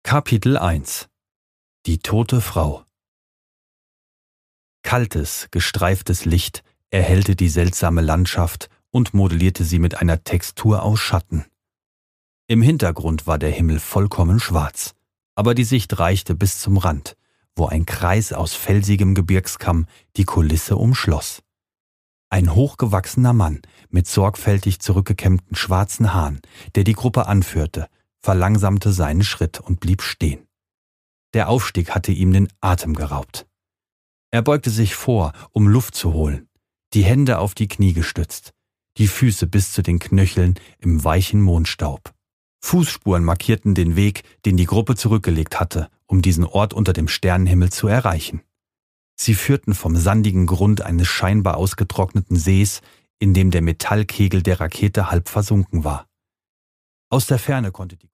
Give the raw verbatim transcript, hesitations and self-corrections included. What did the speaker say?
Kapitel eins. Die tote Frau. Kaltes, gestreiftes Licht erhellte die seltsame Landschaft und modellierte sie mit einer Textur aus Schatten. Im Hintergrund war der Himmel vollkommen schwarz, aber die Sicht reichte bis zum Rand, wo ein Kreis aus felsigem Gebirgskamm die Kulisse umschloss. Ein hochgewachsener Mann mit sorgfältig zurückgekämmten schwarzen Haaren, der die Gruppe anführte, verlangsamte seinen Schritt und blieb stehen. Der Aufstieg hatte ihm den Atem geraubt. Er beugte sich vor, um Luft zu holen, die Hände auf die Knie gestützt, die Füße bis zu den Knöcheln im weichen Mondstaub. Fußspuren markierten den Weg, den die Gruppe zurückgelegt hatte, um diesen Ort unter dem Sternenhimmel zu erreichen. Sie führten vom sandigen Grund eines scheinbar ausgetrockneten Sees, in dem der Metallkegel der Rakete halb versunken war. Aus der Ferne konnte die